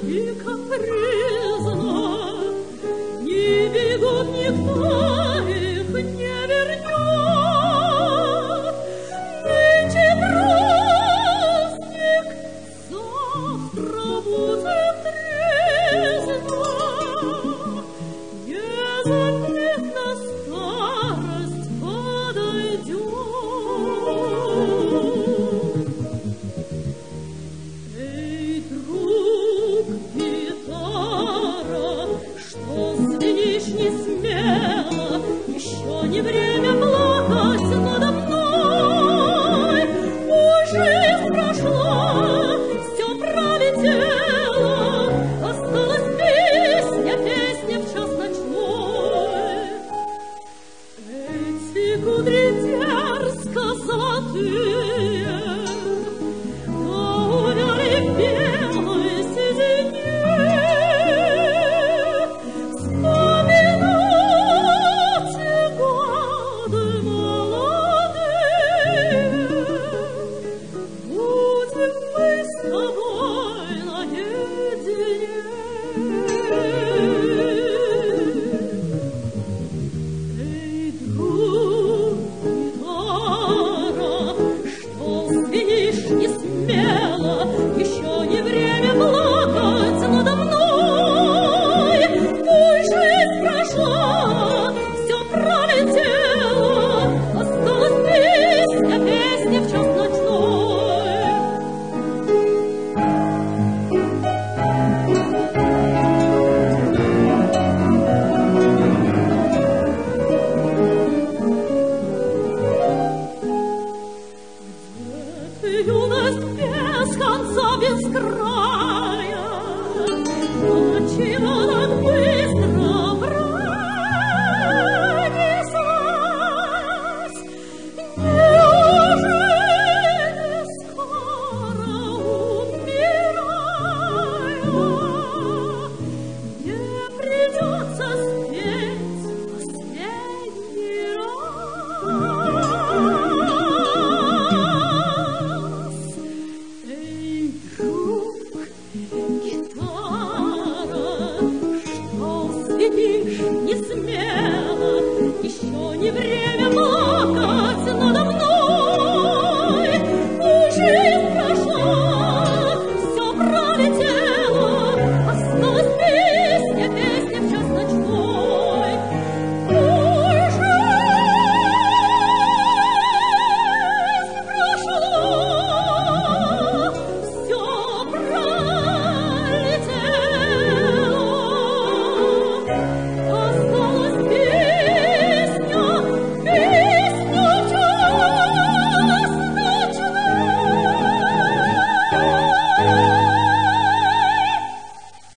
и капризна, не бегут, никто их не вернет. Нынче праздник, завтра будет трезво, незаметно старость подойдет. Эй, друг, гитара, что звенишь не смело, еще не время плакать надо мной. Уж жизнь прошла, все пролетело, осталась песня, песня в час ночной. Эти кудри дерзко золотые увяли в белой седине. Вспоминайте годы молодые, будем мы с тобой наедине. Эй, друг, гитара, что звенишь не смело, еще не время плакать надо мной. Пусть жизнь прошла, все пролетело, осталась песня, песня в час ночной. Юность без конца, без края, ночи над